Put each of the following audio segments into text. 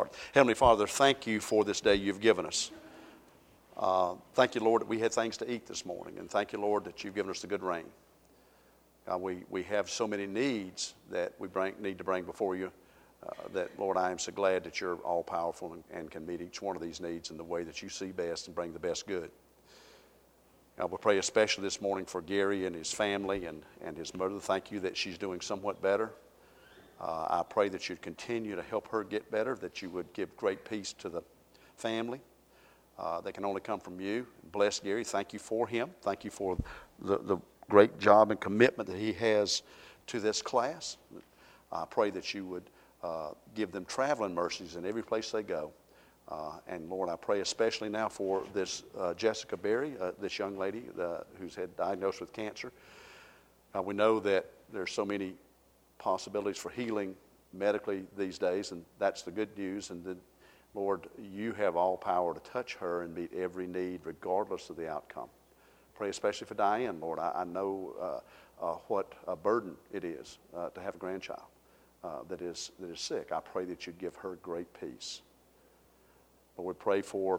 start. Heavenly Father, thank you for this day you've given us. Thank you, Lord, that we had things to eat this morning. And thank you, Lord, that you've given us the good rain. God, we have so many needs that we need to bring before you that, Lord, I am so glad that you're all-powerful and can meet each one of these needs in the way that you see best and bring the best good. God, we pray especially this morning for Gary and his family and his mother. Thank you that she's doing somewhat better. I pray that you'd continue to help her get better, that you would give great peace to the family. That can only come from you. Bless Gary. Thank you for him. Thank you for the great job and commitment that he has to this class. I pray that you would give them traveling mercies in every place they go. And Lord, I pray especially now for this Jessica Berry, this young lady who's had diagnosed with cancer. We know that there's so many possibilities for healing medically these days, and that's the good news. And then, Lord, you have all power to touch her and meet every need regardless of the outcome. Pray especially for Diane, Lord. I know what a burden it is to have a grandchild that is sick. I pray that you'd give her great peace. Lord, we pray for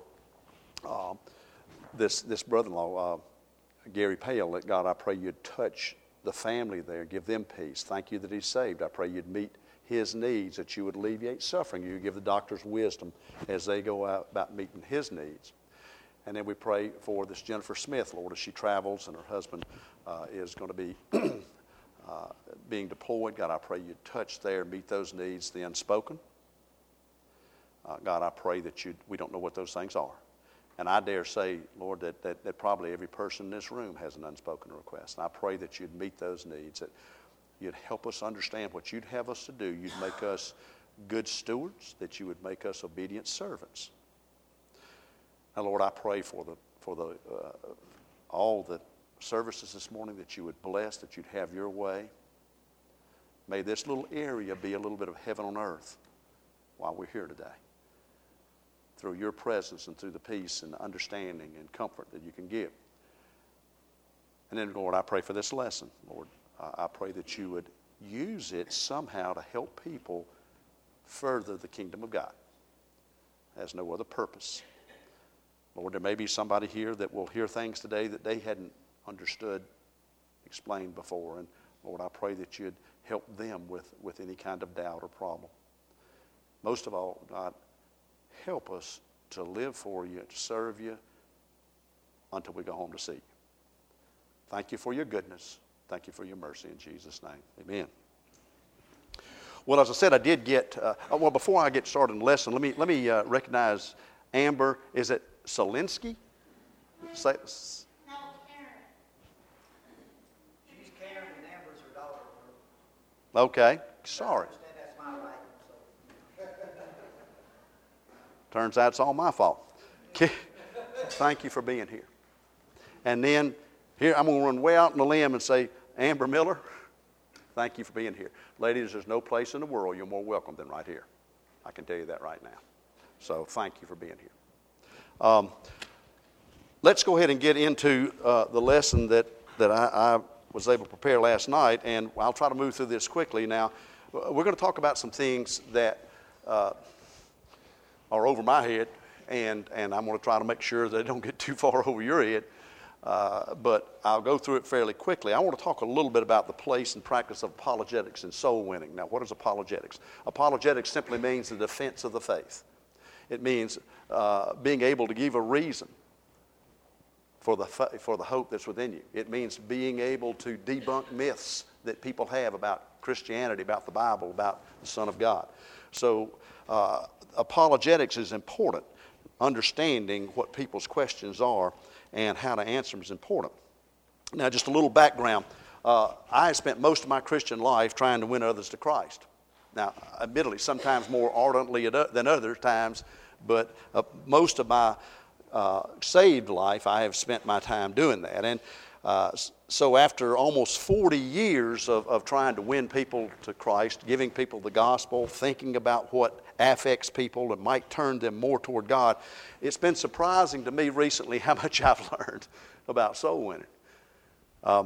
this brother-in-law, Gary Pale, that God, I pray you'd touch the family there, give them peace. Thank you that he's saved. I pray you'd meet his needs, that you would alleviate suffering. You give the doctors wisdom as they go out about meeting his needs. And then we pray for this Jennifer Smith, Lord, as she travels and her husband is going to be being deployed. God, I pray you'd touch there, meet those needs, the unspoken. God, I pray that we don't know what those things are. And I dare say, Lord, that probably every person in this room has an unspoken request. And I pray that you'd meet those needs, that you'd help us understand what you'd have us to do. You'd make us good stewards, that you would make us obedient servants. Now, Lord, I pray for all the services this morning, that you would bless, that you'd have your way. May this little area be a little bit of heaven on earth while we're here today. Through your presence and through the peace and understanding and comfort that you can give. And then, Lord, I pray for this lesson, Lord. I pray that you would use it somehow to help people further the kingdom of God. It has no other purpose. Lord, there may be somebody here that will hear things today that they hadn't understood, explained before. And Lord, I pray that you'd help them with any kind of doubt or problem. Most of all, God, help us to live for you, to serve you until we go home to see you. Thank you for your goodness. Thank you for your mercy in Jesus' name. Amen. Well, as I said, I did get, before I get started in the lesson, let me recognize Amber. Is it Solinsky? No, Karen. She's Karen and Amber's her daughter. Okay, sorry. That's my right. Turns out it's all my fault. Thank you for being here. And then here, I'm going to run way out on the limb and say, Amber Miller, thank you for being here. Ladies, there's no place in the world you're more welcome than right here. I can tell you that right now. So thank you for being here. Let's go ahead and get into the lesson that I was able to prepare last night, and I'll try to move through this quickly. Now, we're going to talk about some things that are over my head, and I'm going to try to make sure that they don't get too far over your head, but I'll go through it fairly quickly. I want to talk a little bit about the place and practice of apologetics and soul winning. Now, what is apologetics? Apologetics simply means the defense of the faith. It means being able to give a reason for the hope that's within you. It means being able to debunk myths that people have about Christianity, about the Bible, about the Son of God. So apologetics is important. Understanding what people's questions are and how to answer them is important. Now, just a little background. I spent most of my Christian life trying to win others to Christ. Now, admittedly, sometimes more ardently than other times, but most of my saved life, I have spent my time doing that. And so after almost 40 years of trying to win people to Christ, giving people the gospel, thinking about what affects people and might turn them more toward God, it's been surprising to me recently how much I've learned about soul winning.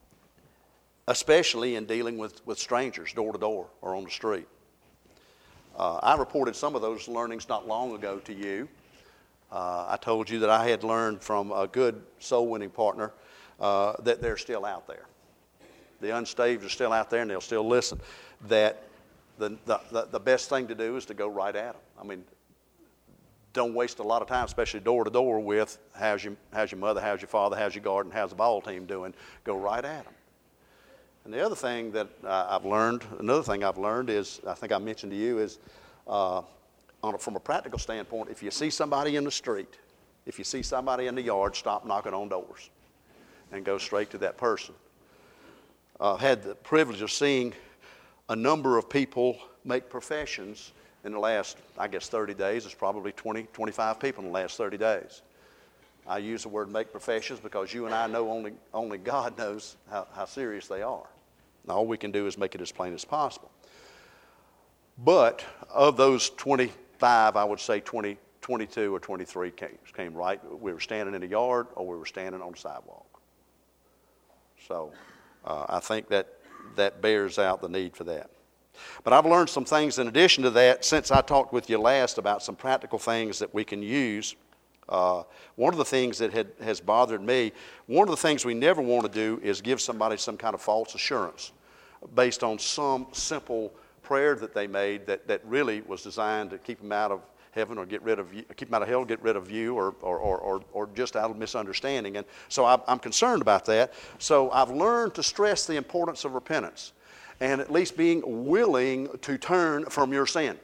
Especially in dealing with strangers door to door or on the street. I reported some of those learnings not long ago to you. I told you that I had learned from a good soul-winning partner that they're still out there. The unsaved are still out there, and they'll still listen. That the best thing to do is to go right at them. I mean, don't waste a lot of time, especially door to door, with how's your mother, how's your father, how's your garden, how's the ball team doing. Go right at them. And the other thing that another thing I've learned is, I think I mentioned to you, is from a practical standpoint, if you see somebody in the street, if you see somebody in the yard, stop knocking on doors and go straight to that person. I've had the privilege of seeing a number of people make professions in the last, 30 days. It's probably 20, 25 people in the last 30 days. I use the word make professions because you and I know only God knows how serious they are. And all we can do is make it as plain as possible. But of those 25, I would say 22 or 23 came right. We were standing in the yard or we were standing on the sidewalk. So I think that bears out the need for that. But I've learned some things in addition to that since I talked with you last about some practical things that we can use. One of the things that has bothered me, one of the things we never want to do is give somebody some kind of false assurance based on some simple prayer that they made that really was designed to keep them out of heaven or keep them out of hell, get rid of you, or just out of misunderstanding. And so I'm concerned about that. So I've learned to stress the importance of repentance and at least being willing to turn from your sin.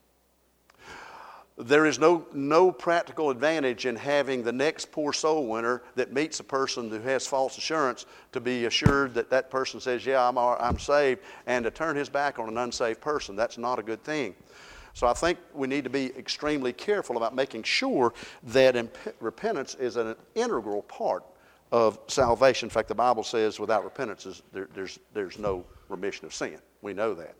There is no practical advantage in having the next poor soul winner that meets a person who has false assurance to be assured that person says, yeah, I'm saved, and to turn his back on an unsaved person. That's not a good thing. So I think we need to be extremely careful about making sure that repentance is an integral part of salvation. In fact, the Bible says without repentance there's no remission of sin. We know that.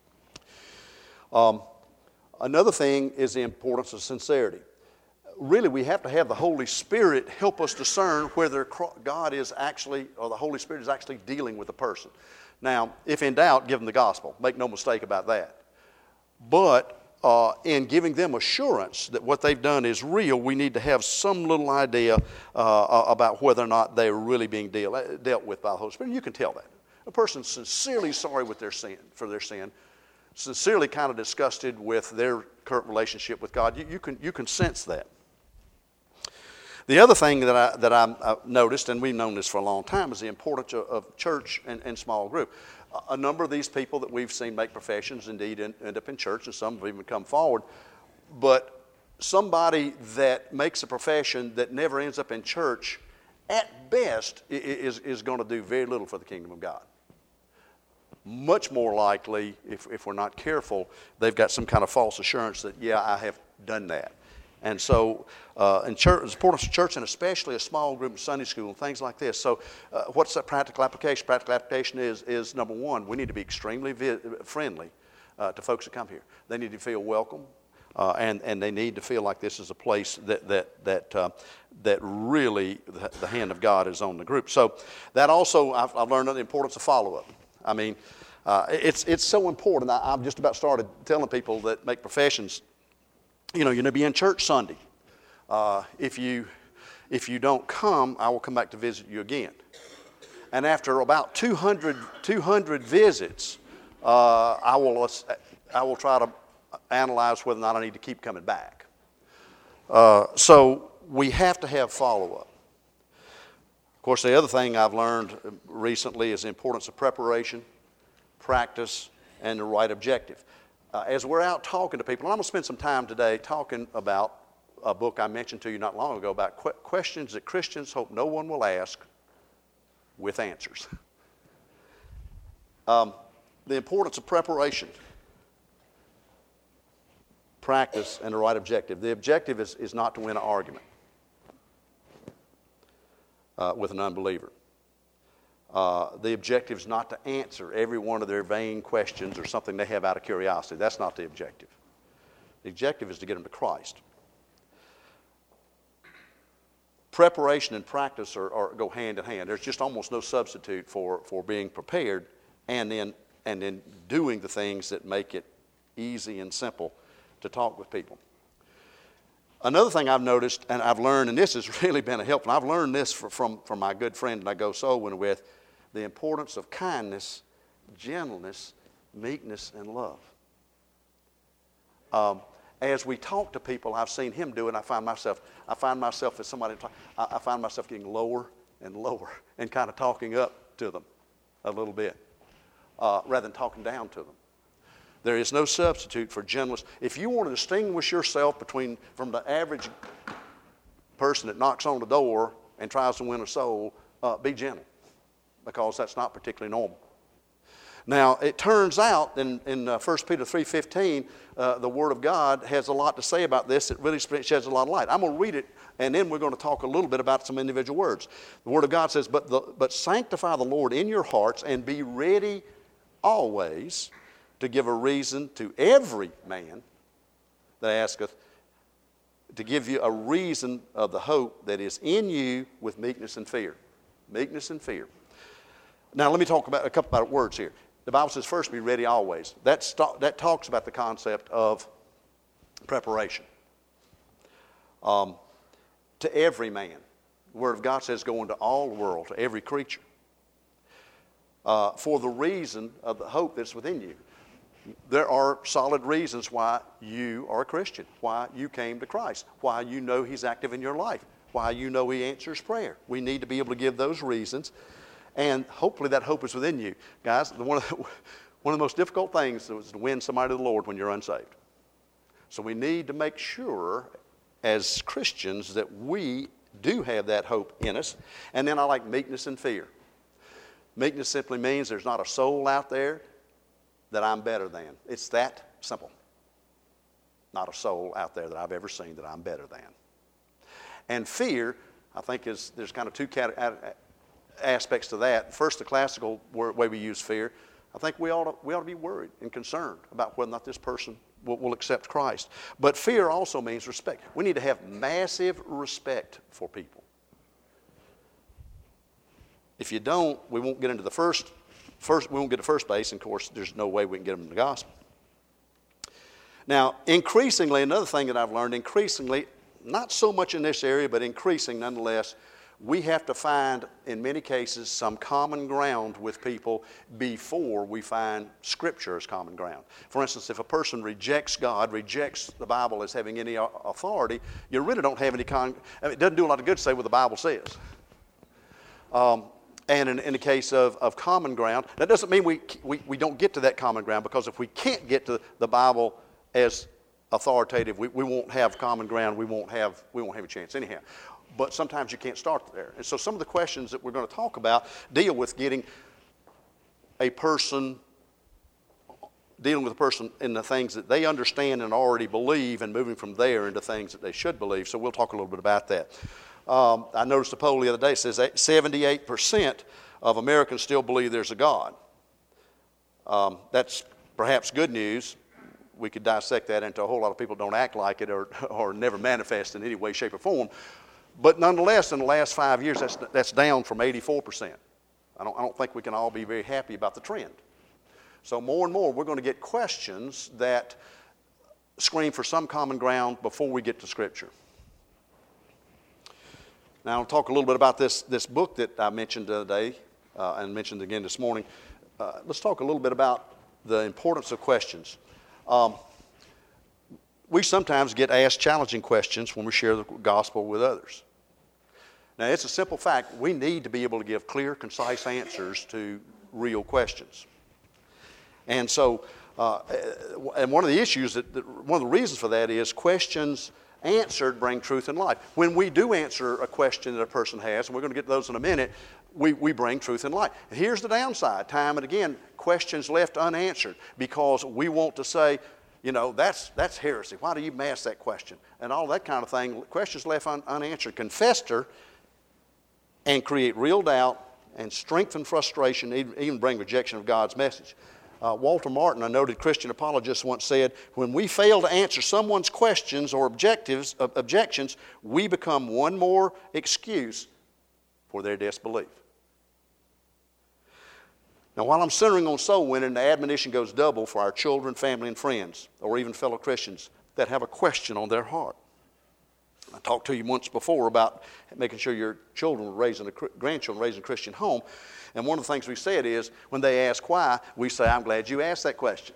Another thing is the importance of sincerity. Really, we have to have the Holy Spirit help us discern whether God is actually, or the Holy Spirit is actually dealing with a person. Now, if in doubt, give them the gospel. Make no mistake about that. But in giving them assurance that what they've done is real, we need to have some little idea about whether or not they're really being dealt with by the Holy Spirit. You can tell that. A person's sincerely sorry for their sin, sincerely kind of disgusted with their current relationship with God. You can sense that. The other thing that I've noticed, and we've known this for a long time, is the importance of church and small group. A number of these people that we've seen make professions indeed end up in church, and some have even come forward. But somebody that makes a profession that never ends up in church, at best, is going to do very little for the kingdom of God. Much more likely, if we're not careful, they've got some kind of false assurance that, yeah, I have done that. And so in church, it's important to church, and especially a small group, Sunday school, and things like this. So what's that practical application? Practical application is number one, we need to be extremely friendly to folks that come here. They need to feel welcome, and they need to feel like this is a place that really the hand of God is on the group. So that also, I've learned the importance of follow-up. I mean, it's so important. I've just about started telling people that make professions, you're going to be in church Sunday. If you don't come, I will come back to visit you again. And after about 200 visits, I will try to analyze whether or not I need to keep coming back. So we have to have follow-up. Of course, the other thing I've learned recently is the importance of preparation, practice, and the right objective. As we're out talking to people, and I'm going to spend some time today talking about a book I mentioned to you not long ago about questions that Christians hope no one will ask with answers. The importance of preparation, practice, and the right objective. The objective is not to win an argument with an unbeliever. The objective is not to answer every one of their vain questions or something they have out of curiosity. That's not the objective. The objective is to get them to Christ. Preparation and practice go hand in hand. There's just almost no substitute for being prepared and then doing the things that make it easy and simple to talk with people. Another thing I've noticed and I've learned, and this has really been a help, and I've learned this from my good friend that I go soul winning with, the importance of kindness, gentleness, meekness, and love. As we talk to people, I've seen him do it, and I find myself as somebody, I find myself getting lower and lower and kind of talking up to them a little bit rather than talking down to them. There is no substitute for gentleness. If you want to distinguish yourself from the average person that knocks on the door and tries to win a soul, be gentle, because that's not particularly normal. Now, it turns out in 1 Peter 3:15, the Word of God has a lot to say about this. It really sheds a lot of light. I'm going to read it, and then we're going to talk a little bit about some individual words. The Word of God says, But sanctify the Lord in your hearts, and be ready always to give a reason to every man that asketh, to give you a reason of the hope that is in you with meekness and fear. Meekness and fear. Now, let me talk about a couple of words here. The Bible says, first, be ready always. That talks about the concept of preparation. To every man. The Word of God says, go into all the world, to every creature. For the reason of the hope that's within you. There are solid reasons why you are a Christian, why you came to Christ, why you know He's active in your life, why you know He answers prayer. We need to be able to give those reasons, and hopefully that hope is within you. Guys, one of the most difficult things is to win somebody to the Lord when you're unsaved. So we need to make sure as Christians that we do have that hope in us. And then I like meekness and fear. Meekness simply means there's not a soul out there that I'm better than. It's that simple. Not a soul out there that I've ever seen that I'm better than. And fear, I think, there's kind of two aspects to that. First, the classical way we use fear. I think we ought to be worried and concerned about whether or not this person will accept Christ. But fear also means respect. We need to have massive respect for people. If you don't, we won't get into the first we won't get to first base, and of course, there's no way we can get them in the gospel. Now, increasingly, another thing that I've learned, not so much in this area, but increasing nonetheless, we have to find, in many cases, some common ground with people before we find Scripture as common ground. For instance, if a person rejects God, rejects the Bible as having any authority, you really don't have any it doesn't do a lot of good to say what the Bible says. And in the case of common ground, that doesn't mean we don't get to that common ground, because if we can't get to the Bible as authoritative, we won't have common ground. We won't have a chance anyhow. But sometimes you can't start there. And so some of the questions that we're going to talk about deal with dealing with a person in the things that they understand and already believe, and moving from there into things that they should believe. So we'll talk a little bit about that. I noticed a poll the other day that says 78% of Americans still believe there's a God. That's perhaps good news. We could dissect that into a whole lot of people don't act like it or never manifest in any way, shape, or form. But nonetheless, in the last 5 years, that's down from 84%. I don't think we can all be very happy about the trend. So more and more, we're going to get questions that scream for some common ground before we get to Scripture. Now, I'll talk a little bit about this book that I mentioned today and mentioned again this morning. Let's talk a little bit about the importance of questions. We sometimes get asked challenging questions when we share the gospel with others. Now, it's a simple fact. We need to be able to give clear, concise answers to real questions. And so, and one of the issues, one of the reasons for that is questions answered bring truth and life. When we do answer a question that a person has, and we're going to get to those in a minute, we bring truth and light. Here's the downside. Time and again, questions left unanswered because we want to say, that's heresy. Why do you ask that question? And all that kind of thing. Questions left unanswered can fester and create real doubt and strengthen frustration, even bring rejection of God's message. Walter Martin, a noted Christian apologist, once said, when we fail to answer someone's questions or objections, we become one more excuse for their disbelief. Now, while I'm centering on soul winning, the admonition goes double for our children, family, and friends, or even fellow Christians that have a question on their heart. I talked to you once before about making sure your children were grandchildren raised in a Christian home. And one of the things we said is, when they ask why, we say, I'm glad you asked that question.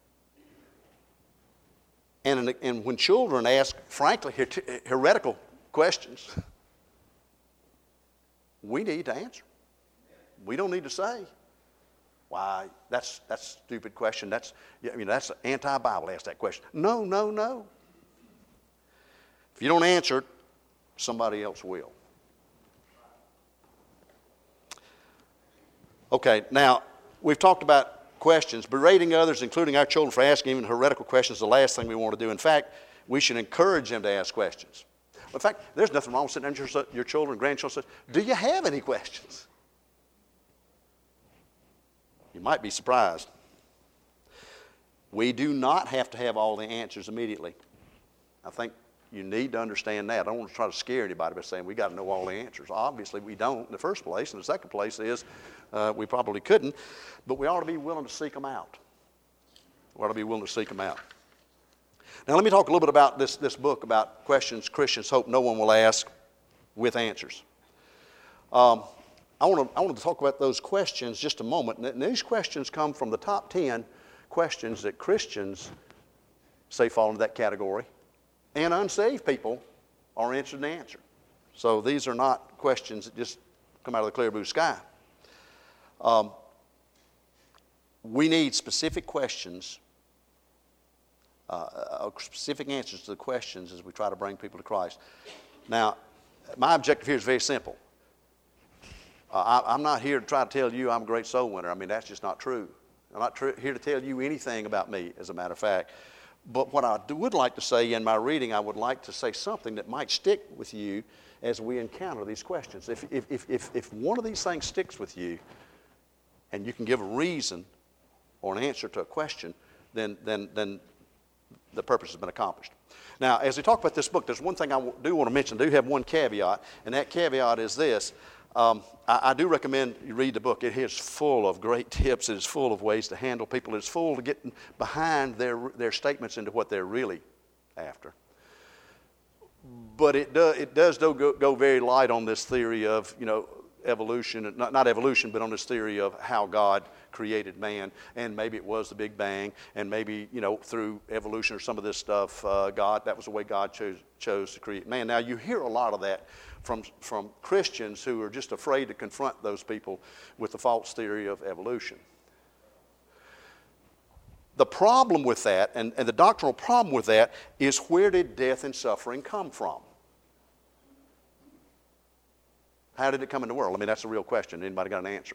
And when children ask, frankly, heretical questions, we need to answer. We don't need to say, why, that's a stupid question. That's anti-Bible, ask that question. No, no, no. If you don't answer it, somebody else will. Okay, now, we've talked about questions. Berating others, including our children, for asking even heretical questions is the last thing we want to do. In fact, we should encourage them to ask questions. In fact, there's nothing wrong with sitting there and your children, grandchildren, do you have any questions? You might be surprised. We do not have to have all the answers immediately. I think you need to understand that. I don't want to try to scare anybody by saying we got to know all the answers. Obviously, we don't in the first place. And the second place is we probably couldn't. But we ought to be willing to seek them out. We ought to be willing to seek them out. Now, let me talk a little bit about this book about questions Christians hope no one will ask with answers. I want to talk about those questions just a moment. And these questions come from the top 10 questions that Christians say fall into that category. And unsaved people are interested in the answer. So these are not questions that just come out of the clear blue sky. We need specific questions, specific answers to the questions as we try to bring people to Christ. Now, my objective here is very simple. I'm not here to try to tell you I'm a great soul winner. I mean, that's just not true. I'm not here to tell you anything about me, as a matter of fact. But what I would like to say in my reading, I would like to say something that might stick with you as we encounter these questions. If one of these things sticks with you, and you can give a reason or an answer to a question, then the purpose has been accomplished. Now, as we talk about this book, there's one thing I do want to mention. I do have one caveat, and that caveat is this. I do recommend you read the book. It is full of great tips. It is full of ways to handle people. It's full of getting behind their statements into what they're really after. But it does go very light on this theory of, evolution, not evolution, but on this theory of how God created man, and maybe it was the Big Bang, and maybe, through evolution or some of this stuff, that was the way God chose to create man. Now, you hear a lot of that from Christians who are just afraid to confront those people with the false theory of evolution. The problem with that, and the doctrinal problem with that, is where did death and suffering come from? How did it come in the world? I mean, that's a real question. Anybody got an answer?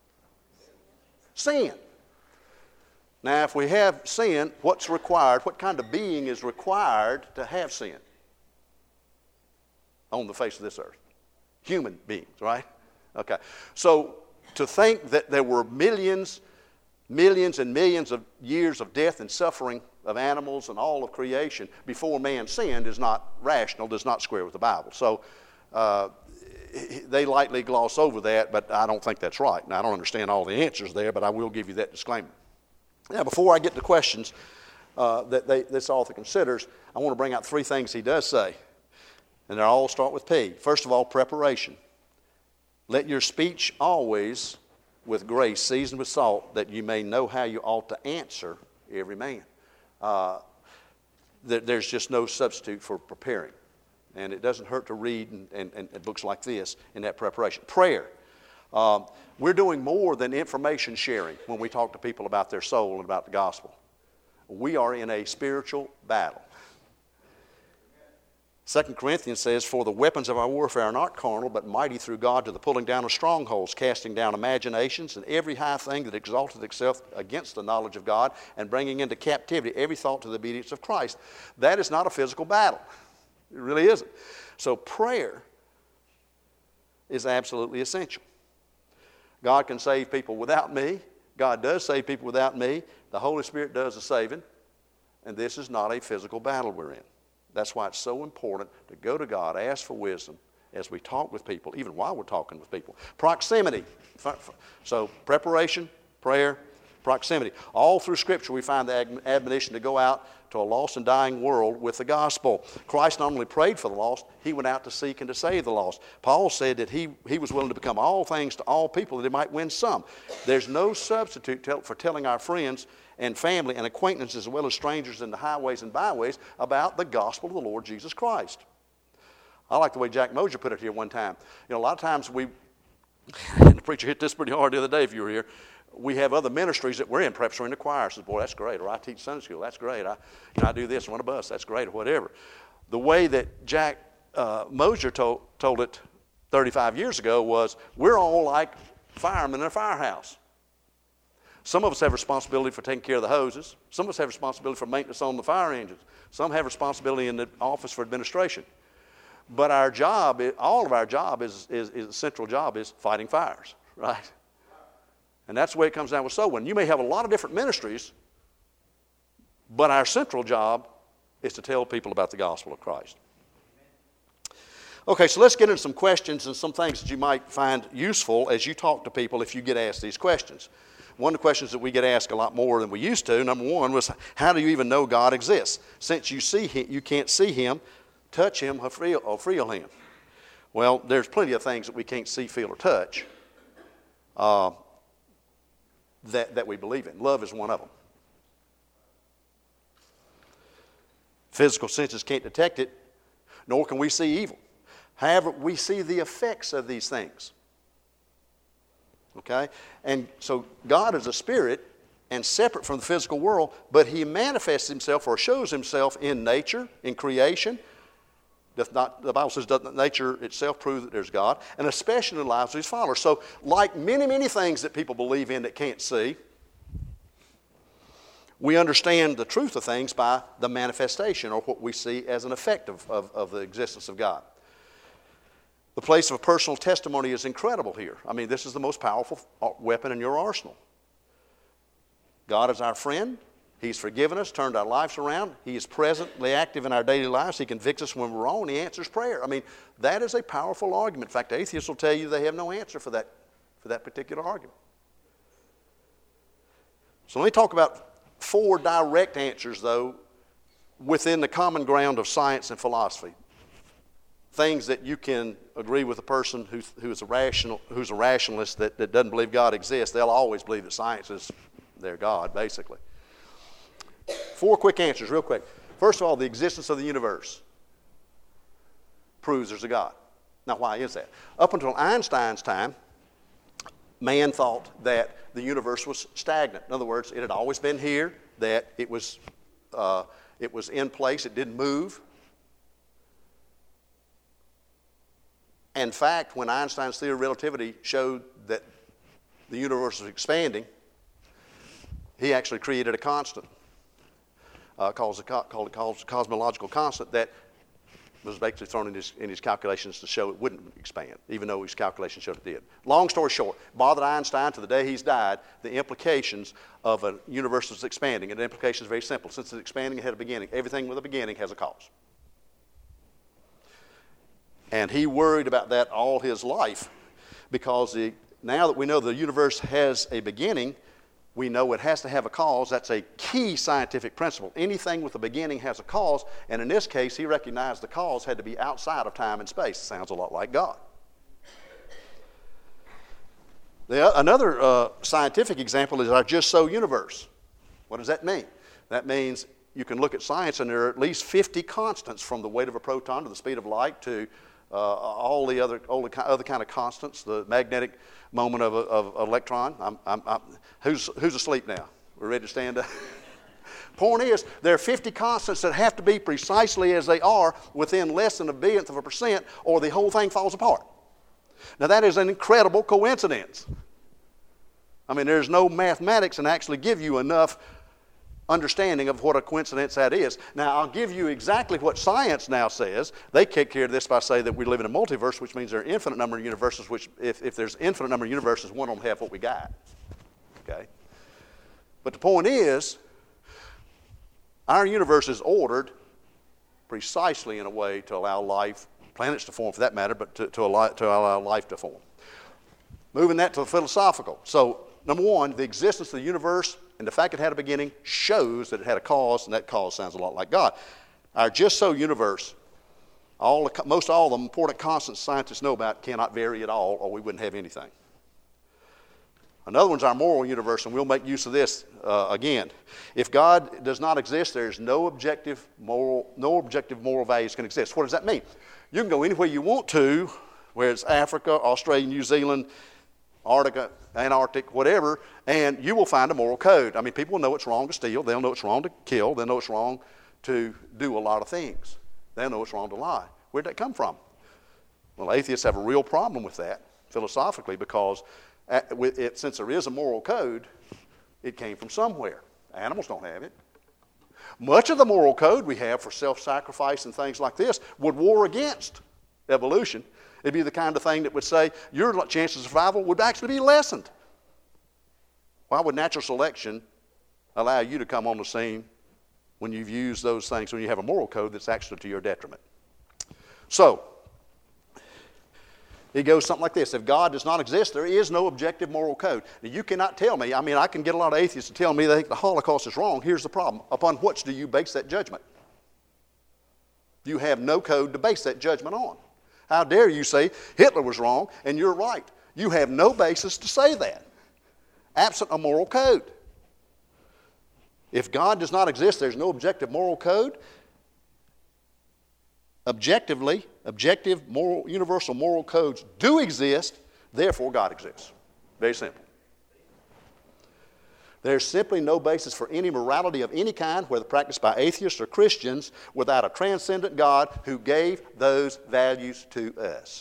Sin. Now, if we have sin, what's required? What kind of being is required to have sin on the face of this earth? Human beings, right? Okay. So to think that there were millions and millions of years of death and suffering of animals and all of creation before man sinned is not rational, does not square with the Bible. So they lightly gloss over that, but I don't think that's right. Now, I don't understand all the answers there, but I will give you that disclaimer. Now, before I get to questions that this author considers, I want to bring out three things he does say, and they all start with P. First of all, preparation. Let your speech always with grace, seasoned with salt, that you may know how you ought to answer every man. There's just no substitute for preparing. And it doesn't hurt to read and books like this in that preparation. Prayer. We're doing more than information sharing when we talk to people about their soul and about the gospel. We are in a spiritual battle. 2 Corinthians says, for the weapons of our warfare are not carnal, but mighty through God to the pulling down of strongholds, casting down imaginations and every high thing that exalteth itself against the knowledge of God, and bringing into captivity every thought to the obedience of Christ. That is not a physical battle. It really isn't. So prayer is absolutely essential. God can save people without me. God does save people without me. The Holy Spirit does the saving. And this is not a physical battle we're in. That's why it's so important to go to God, ask for wisdom, as we talk with people, even while we're talking with people. Proximity. So preparation, prayer, proximity. All through Scripture we find the admonition to go out to a lost and dying world with the gospel. Christ not only prayed for the lost, he went out to seek and to save the lost. Paul said that he was willing to become all things to all people that he might win some. There's no substitute for telling our friends and family and acquaintances as well as strangers in the highways and byways about the gospel of the Lord Jesus Christ. I like the way Jack Mosier put it here one time. You know, a lot of times and the preacher hit this pretty hard the other day if you were here, we have other ministries that we're in. Perhaps we're in the choir. I says, boy, that's great. Or I teach Sunday school. That's great. I do this, run a bus. That's great, or whatever. The way that Jack Mosier told it 35 years ago was, we're all like firemen in a firehouse. Some of us have responsibility for taking care of the hoses. Some of us have responsibility for maintenance on the fire engines. Some have responsibility in the office for administration. But our job, all of our job is the central job is fighting fires, right? And that's the way it comes down with soul winning. You may have a lot of different ministries, but our central job is to tell people about the gospel of Christ. Okay, so let's get into some questions and some things that you might find useful as you talk to people if you get asked these questions. One of the questions that we get asked a lot more than we used to, number one, was how do you even know God exists? Since you see him, you can't see him, touch him, or feel him. Well, there's plenty of things that we can't see, feel, or touch that we believe in. Love is one of them. Physical senses can't detect it, nor can we see evil. However, we see the effects of these things. Okay? And so God is a spirit and separate from the physical world, but he manifests himself or shows himself in nature, in creation. The Bible says, doesn't nature itself prove that there's God? And especially in the lives of his followers. So like many, many things that people believe in that can't see, we understand the truth of things by the manifestation or what we see as an effect of the existence of God. The place of personal testimony is incredible here. I mean, this is the most powerful weapon in your arsenal. God is our friend. He's forgiven us, turned our lives around. He is presently active in our daily lives. He convicts us when we're wrong. He answers prayer. I mean, that is a powerful argument. In fact, atheists will tell you they have no answer for that particular argument. So let me talk about 4 direct answers, though, within the common ground of science and philosophy. Things that you can agree with a person who's a rationalist that doesn't believe God exists. They'll always believe that science is their God, basically. 4 quick answers, real quick. First of all, the existence of the universe proves there's a God. Now, why is that? Up until Einstein's time, man thought that the universe was stagnant. In other words, it had always been here, that it was in place, it didn't move. In fact, when Einstein's theory of relativity showed that the universe was expanding, he actually created a constant. Called the cosmological constant that was basically thrown in his calculations to show it wouldn't expand, even though his calculations showed it did. Long story short, bothered Einstein to the day he's died, the implications of a universe that's expanding. And the implication is very simple. Since it's expanding, it had a beginning. Everything with a beginning has a cause. And he worried about that all his life because now that we know the universe has a beginning, we know it has to have a cause. That's a key scientific principle. Anything with a beginning has a cause, and in this case, he recognized the cause had to be outside of time and space. Sounds a lot like God. Another scientific example is our just so universe. What does that mean? That means you can look at science, and there are at least 50 constants, from the weight of a proton to the speed of light to all the other kind of constants, the magnetic moment of an electron. Who's asleep now? We're ready to stand up? Point is, there are 50 constants that have to be precisely as they are within less than 1/1000th of a percent, or the whole thing falls apart. Now, that is an incredible coincidence. I mean, there's no mathematics that actually give you enough understanding of what a coincidence that is. Now, I'll give you exactly what science now says. They take care of this by saying that we live in a multiverse, which means there are an infinite number of universes, which if there's an infinite number of universes, one of them have what we got. Okay? But the point is, our universe is ordered precisely in a way to allow life planets to form for that matter, but to allow life to form. Moving that to the philosophical. So, number one, the existence of the universe and the fact it had a beginning shows that it had a cause, and that cause sounds a lot like God. Our just so universe, most all the important constants scientists know about cannot vary at all, or we wouldn't have anything. Another one's our moral universe, and we'll make use of this again. If God does not exist, there's no objective moral values can exist. What does that mean? You can go anywhere you want to, whether it's Africa, Australia, New Zealand, Antarctica, Antarctic, whatever, and you will find a moral code. I mean, people know it's wrong to steal. They'll know it's wrong to kill. They'll know it's wrong to do a lot of things. They'll know it's wrong to lie. Where'd that come from? Well, atheists have a real problem with that philosophically because since there is a moral code, it came from somewhere. Animals don't have it. Much of the moral code we have for self-sacrifice and things like this would war against evolution. It'd be the kind of thing that would say your chances of survival would actually be lessened. Why would natural selection allow you to come on the scene when you've used those things, when you have a moral code that's actually to your detriment? So, it goes something like this. If God does not exist, there is no objective moral code. Now, you cannot tell me, I can get a lot of atheists to tell me they think the Holocaust is wrong. Here's the problem. Upon which do you base that judgment? You have no code to base that judgment on. How dare you say Hitler was wrong and you're right? You have no basis to say that, absent a moral code. If God does not exist, there's no objective moral code. Objective universal moral codes do exist, therefore God exists. Very simple. There's simply no basis for any morality of any kind, whether practiced by atheists or Christians, without a transcendent God who gave those values to us.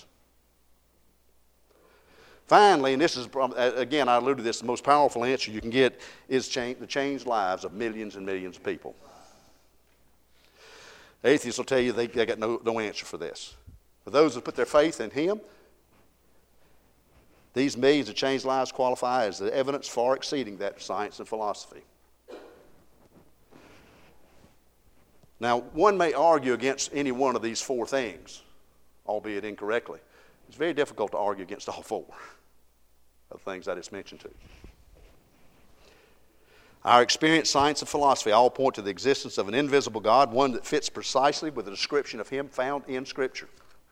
Finally, and this is, again, I alluded to this, the most powerful answer you can get is the changed lives of millions and millions of people. Atheists will tell you they got no answer for this. For those who put their faith in Him, these millions of changed lives qualify as the evidence far exceeding that of science and philosophy. Now, one may argue against any one of these four things, albeit incorrectly. It's very difficult to argue against all four of the things I just mentioned to you. Our experience, science, and philosophy all point to the existence of an invisible God, one that fits precisely with the description of Him found in Scripture.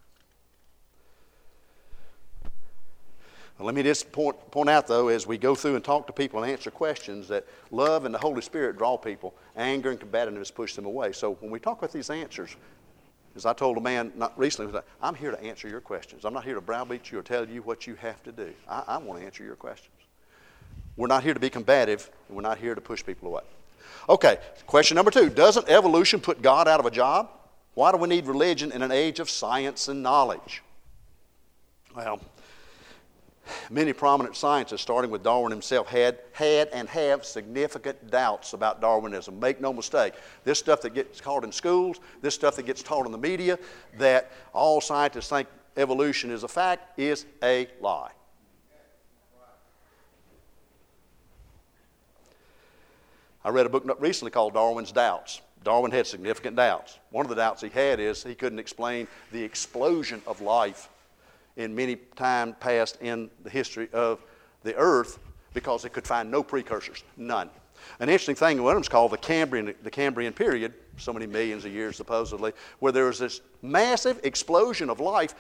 Now, let me just point out, though, as we go through and talk to people and answer questions, that love and the Holy Spirit draw people. Anger and combativeness push them away. So when we talk about these answers, as I told a man not recently, I'm here to answer your questions. I'm not here to browbeat you or tell you what you have to do. I want to answer your questions. We're not here to be combative, and we're not here to push people away. Okay, question number 2. Doesn't evolution put God out of a job? Why do we need religion in an age of science and knowledge? Well, many prominent scientists, starting with Darwin himself, had and have significant doubts about Darwinism. Make no mistake, this stuff that gets taught in schools, this stuff that gets taught in the media, that all scientists think evolution is a fact, is a lie. I read a book recently called Darwin's Doubts. Darwin had significant doubts. One of the doubts he had is he couldn't explain the explosion of life in many time past in the history of the earth because he could find no precursors, none. An interesting thing, one of them is called the Cambrian period, so many millions of years supposedly, where there was this massive explosion of life.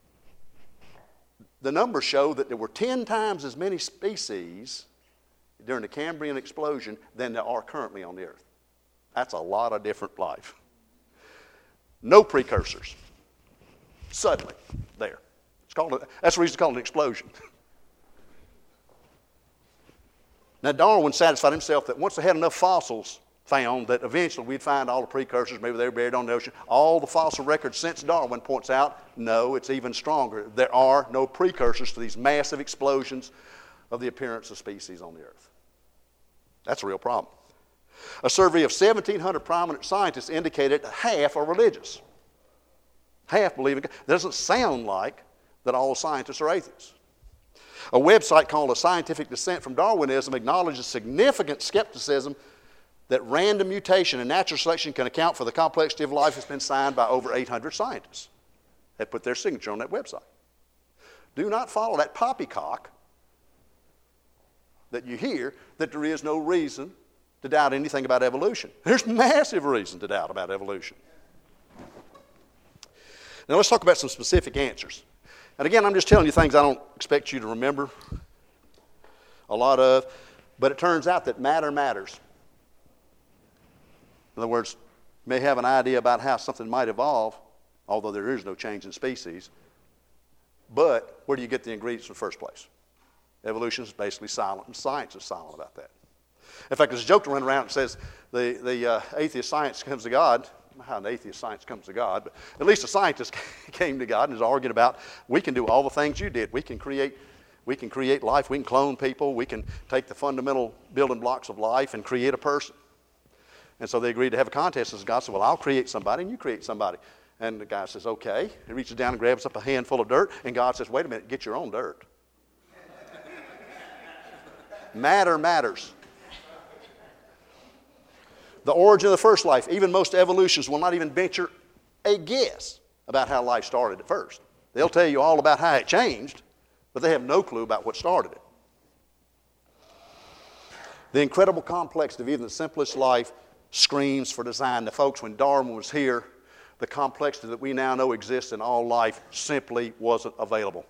The numbers show that there were 10 times as many species during the Cambrian explosion than there are currently on the earth. That's a lot of different life. No precursors. Suddenly, there. That's the reason it's called an explosion. Now, Darwin satisfied himself that once they had enough fossils found that eventually we'd find all the precursors, maybe they were buried on the ocean. All the fossil records since Darwin points out, no, it's even stronger. There are no precursors to these massive explosions of the appearance of species on the earth. That's a real problem. A survey of 1,700 prominent scientists indicated half are religious. Half believe in God. It doesn't sound like that all scientists are atheists. A website called A Scientific Dissent from Darwinism acknowledges significant skepticism that random mutation and natural selection can account for the complexity of life has been signed by over 800 scientists. have put their signature on that website. Do not follow that poppycock that you hear that there is no reason to doubt anything about evolution. There's massive reason to doubt about evolution. Now let's talk about some specific answers. And again, I'm just telling you things I don't expect you to remember a lot of, but it turns out that matter matters. In other words, you may have an idea about how something might evolve, although there is no change in species, but where do you get the ingredients in the first place? Evolution is basically silent, and science is silent about that. In fact, there's a joke to run around that says the atheist science comes to God. How an atheist science comes to God, but at least a scientist came to God and is arguing about, we can do all the things you did. We can create life. We can clone people. We can take the fundamental building blocks of life and create a person. And so they agreed to have a contest. And God said, well, I'll create somebody and you create somebody. And the guy says, okay. He reaches down and grabs up a handful of dirt, and God says, wait a minute, get your own dirt. Matter matters. The origin of the first life. Even most evolutionists will not even venture a guess about how life started at first. They'll tell you all about how it changed, but they have no clue about what started it. The incredible complexity of even the simplest life screams for design. Now, folks, when Darwin was here, the complexity that we now know exists in all life simply wasn't available.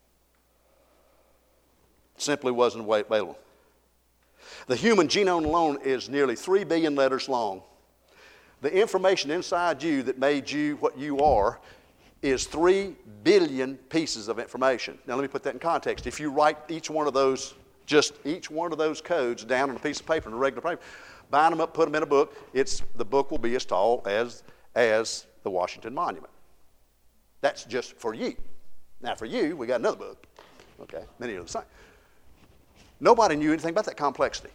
Simply wasn't available. The human genome alone is nearly 3 billion letters long. The information inside you that made you what you are is 3 billion pieces of information. Now let me put that in context. If you write each one of those codes down on a piece of paper, in a regular paper, bind them up, put them in a book, the book will be as tall as the Washington Monument. That's just for you. Now for you, we got another book. Okay, many of the same. Nobody knew anything about that complexity.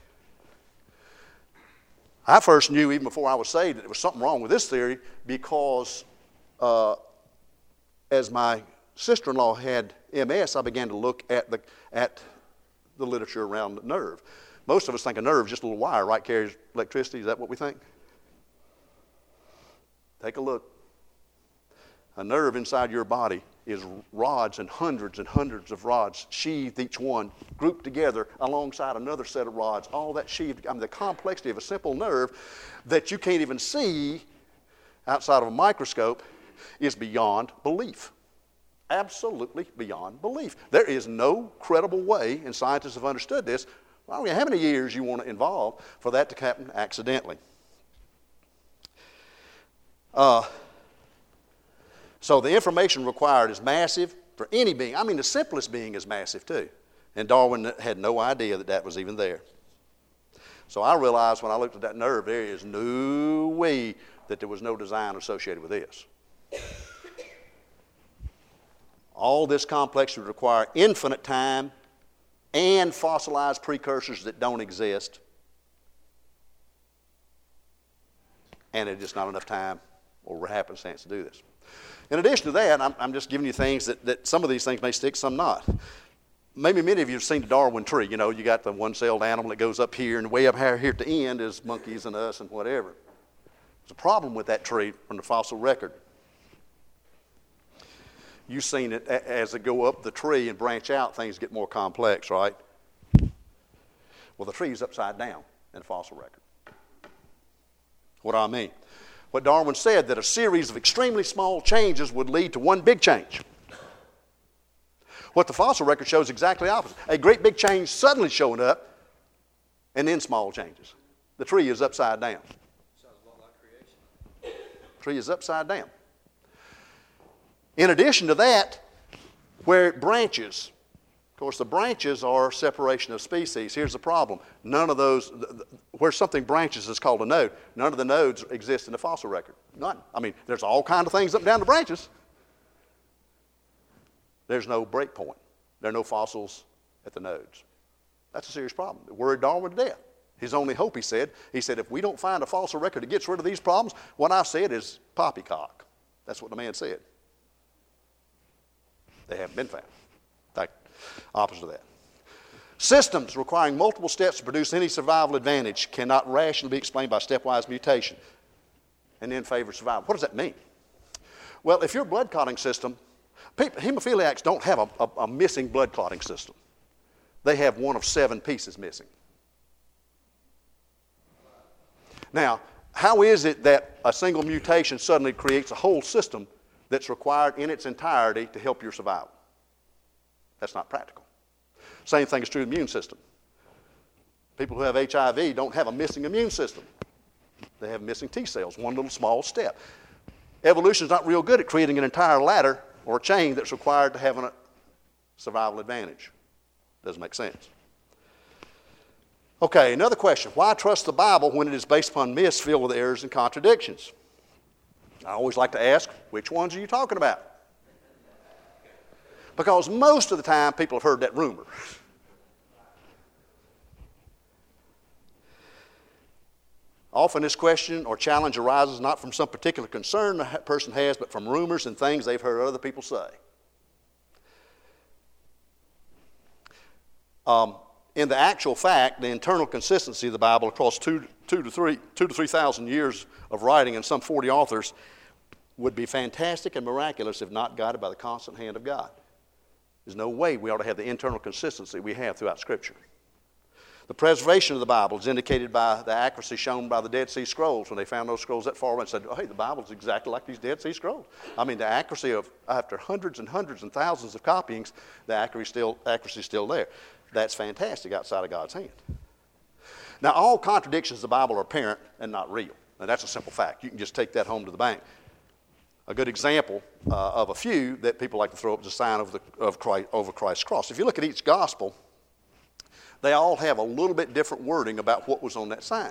I first knew, even before I was saved, that there was something wrong with this theory because as my sister-in-law had MS, I began to look at the literature around the nerve. Most of us think a nerve is just a little wire, right? Carries electricity. Is that what we think? Take a look. A nerve inside your body is rods and hundreds of rods, sheathed each one, grouped together alongside another set of rods, all that sheathed. I mean, the complexity of a simple nerve that you can't even see outside of a microscope is beyond belief. Absolutely beyond belief. There is no credible way, and scientists have understood this, I don't know how many years you want to involve for that to happen accidentally. So the information required is massive for any being. I mean, the simplest being is massive too. And Darwin had no idea that was even there. So I realized when I looked at that nerve, there is no way that there was no design associated with this. All this complexity would require infinite time and fossilized precursors that don't exist. And there's just not enough time or happenstance to do this. In addition to that, I'm just giving you things that some of these things may stick, some not. Maybe many of you have seen the Darwin tree. You know, you got the one-celled animal that goes up here, and way up here at the end is monkeys and us and whatever. There's a problem with that tree from the fossil record. You've seen it as they go up the tree and branch out, things get more complex, right? Well, the tree is upside down in the fossil record. What do I mean? What Darwin said, that a series of extremely small changes would lead to one big change. What the fossil record shows exactly opposite. A great big change suddenly showing up, and then small changes. The tree is upside down. Sounds a lot like creation. The tree is upside down. In addition to that, where it branches, of course, the branches are separation of species. Here's the problem. None of those, where something branches is called a node. None of the nodes exist in the fossil record. None. I mean, there's all kinds of things up and down the branches. There's no break point. There are no fossils at the nodes. That's a serious problem. It worried Darwin to death. His only hope, he said, if we don't find a fossil record that gets rid of these problems, what I said is poppycock. That's what the man said. They haven't been found. In fact, opposite of that. Systems requiring multiple steps to produce any survival advantage cannot rationally be explained by stepwise mutation and then favor survival. What does that mean? Well, if your blood clotting system, hemophiliacs don't have a missing blood clotting system. They have one of 7 pieces missing. Now, how is it that a single mutation suddenly creates a whole system that's required in its entirety to help your survival? That's not practical. Same thing is true of the immune system. People who have HIV don't have a missing immune system. They have missing T cells, one little small step. Evolution is not real good at creating an entire ladder or a chain that's required to have a survival advantage. Doesn't make sense. Okay, another question. Why trust the Bible when it is based upon myths filled with errors and contradictions? I always like to ask, which ones are you talking about? Because most of the time people have heard that rumor. Often this question or challenge arises not from some particular concern the person has, but from rumors and things they've heard other people say. In the actual fact, the internal consistency of the Bible across 2,000 to 3,000 years of writing and some 40 authors would be fantastic and miraculous if not guided by the constant hand of God. There's no way we ought to have the internal consistency we have throughout Scripture. The preservation of the Bible is indicated by the accuracy shown by the Dead Sea Scrolls. When they found those scrolls that far away and said, oh, hey, the Bible is exactly like these Dead Sea Scrolls. I mean, the accuracy of, after hundreds and hundreds and thousands of copyings, the accuracy is still there. That's fantastic outside of God's hand. Now, all contradictions of the Bible are apparent and not real. And that's a simple fact. You can just take that home to the bank. A good example of a few that people like to throw up is a sign of Christ, over Christ's cross. If you look at each gospel, they all have a little bit different wording about what was on that sign.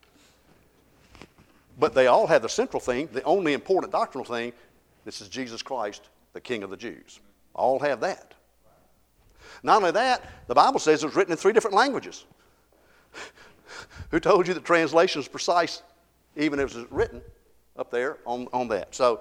But they all have the central thing, the only important doctrinal thing, this is Jesus Christ, the King of the Jews. All have that. Not only that, the Bible says it was written in 3 different languages. Who told you that translation is precise, even if it's written up there on that? So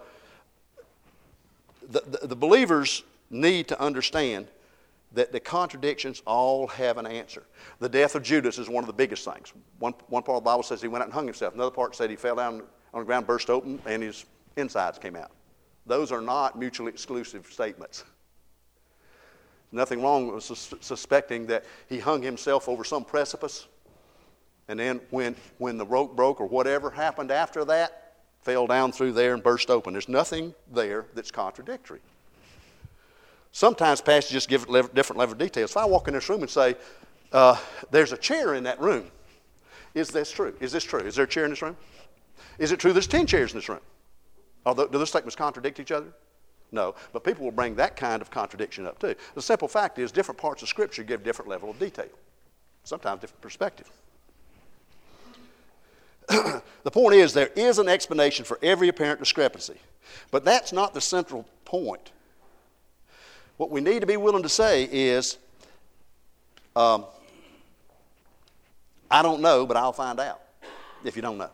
the believers need to understand that the contradictions all have an answer. The death of Judas is one of the biggest things. One part of the Bible says he went out and hung himself. Another part said he fell down on the ground, burst open, and his insides came out. Those are not mutually exclusive statements. Nothing wrong with suspecting that he hung himself over some precipice, and then when the rope broke or whatever happened after that, fell down through there and burst open. There's nothing there that's contradictory. Sometimes passages give different level of details. If I walk in this room and say, there's a chair in that room, is this true? Is this true? Is there a chair in this room? Is it true there's 10 chairs in this room? Do those statements contradict each other? No, but people will bring that kind of contradiction up too. The simple fact is different parts of Scripture give different level of detail, sometimes different perspective. The point is there is an explanation for every apparent discrepancy, but that's not the central point. What we need to be willing to say is, I don't know, but I'll find out if you don't know.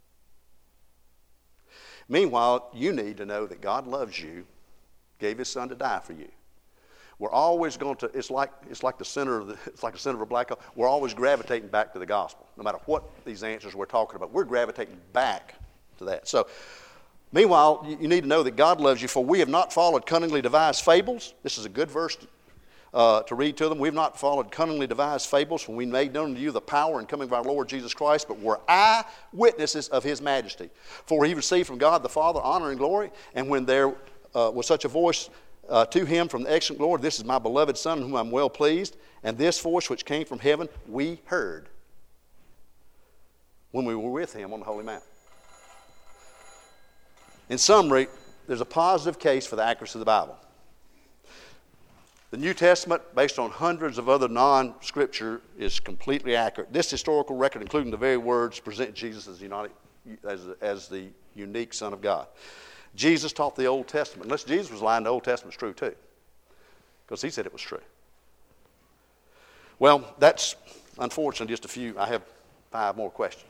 Meanwhile, you need to know that God loves you, gave His Son to die for you. We're always going to, it's like the center of a black hole. We're always gravitating back to the gospel. No matter what these answers we're talking about, we're gravitating back to that. So, meanwhile, you need to know that God loves you, for we have not followed cunningly devised fables. This is a good verse to read to them. We have not followed cunningly devised fables when we made known to you the power and coming of our Lord Jesus Christ, but were eyewitnesses of His majesty. For He received from God the Father honor and glory, and when there was such a voice to Him from the excellent Lord, this is my beloved Son, in whom I'm well pleased, and this voice which came from heaven we heard when we were with Him on the holy mountain. In summary, there's a positive case for the accuracy of the Bible. The New Testament, based on hundreds of other non-scripture, is completely accurate. This historical record, including the very words, present Jesus as the unique Son of God. Jesus taught the Old Testament. Unless Jesus was lying, the Old Testament's true too, because He said it was true. Well, that's unfortunately just a few. I have 5 more questions.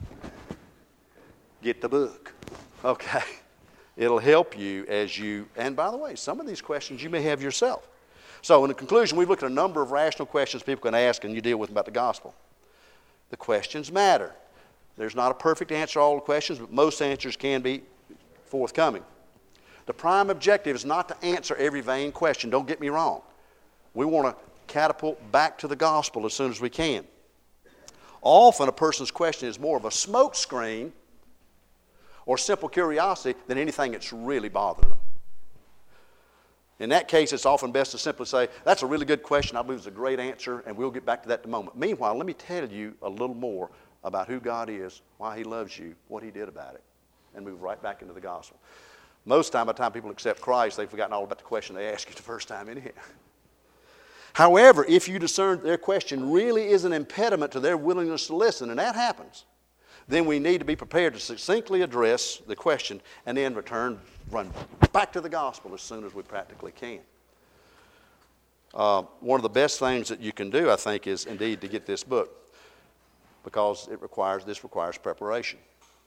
Get the book. Okay. It'll help you as you, and by the way, some of these questions you may have yourself. So in the conclusion, we've looked at a number of rational questions people can ask and you deal with about the gospel. The questions matter. There's not a perfect answer to all the questions, but most answers can be forthcoming. The prime objective is not to answer every vain question. Don't get me wrong. We want to catapult back to the gospel as soon as we can. Often a person's question is more of a smoke screen or simple curiosity than anything that's really bothering them. In that case, it's often best to simply say, that's a really good question, I believe it's a great answer, and we'll get back to that in a moment. Meanwhile, let me tell you a little more about who God is, why He loves you, what He did about it, and move right back into the gospel. Most time, by the time people accept Christ, they've forgotten all about the question they asked you the first time anyhow. However, if you discern their question really is an impediment to their willingness to listen, and that happens, then we need to be prepared to succinctly address the question and then run back to the gospel as soon as we practically can. One of the best things that you can do, I think, is indeed to get this book, because this requires preparation.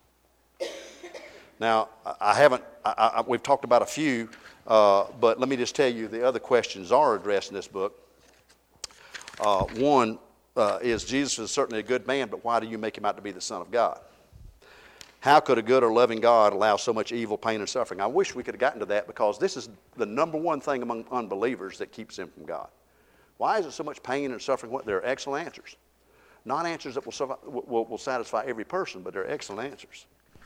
Now, we've talked about a few, but let me just tell you the other questions are addressed in this book. One is, Jesus is certainly a good man, but why do you make him out to be the Son of God? How could a good or loving God allow so much evil, pain, and suffering? I wish we could have gotten to that, because this is the number one thing among unbelievers that keeps them from God. Why is it so much pain and suffering? There are excellent answers. Not answers that will satisfy every person, but they're excellent answers.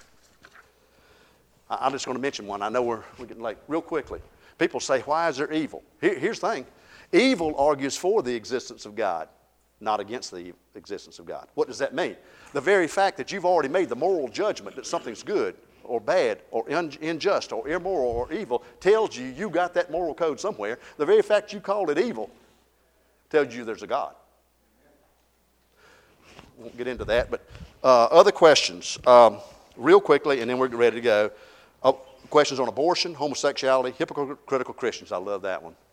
I'm just going to mention one. I know we're getting late. Real quickly. People say, why is there evil? Here's the thing. Evil argues for the existence of God, not against the existence of God. What does that mean? The very fact that you've already made the moral judgment that something's good or bad or unjust or immoral or evil tells you got that moral code somewhere. The very fact you called it evil tells you there's a God. Won't get into that, but other questions, real quickly, and then we're ready to go. Questions on abortion, homosexuality, hypocritical Christians. I love that one.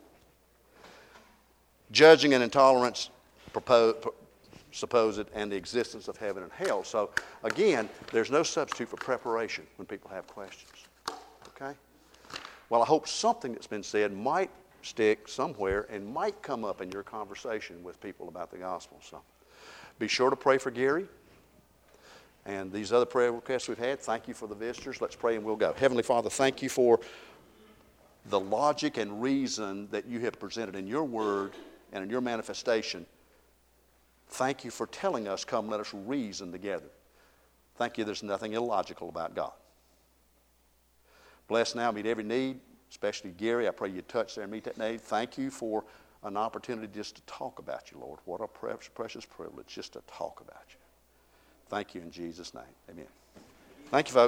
Judging and intolerance, supposed, and the existence of heaven and hell. So, again, there's no substitute for preparation when people have questions. Okay? Well, I hope something that's been said might stick somewhere and might come up in your conversation with people about the gospel. So, be sure to pray for Gary. And these other prayer requests we've had, thank you for the visitors. Let's pray and we'll go. Heavenly Father, thank you for the logic and reason that you have presented in your word and in your manifestation. Thank you for telling us, come, let us reason together. Thank you, there's nothing illogical about God. Bless now, meet every need, especially Gary. I pray you touch there and meet that need. Thank you for an opportunity just to talk about you, Lord. What a precious privilege just to talk about you. Thank you in Jesus' name. Amen. Thank you, folks.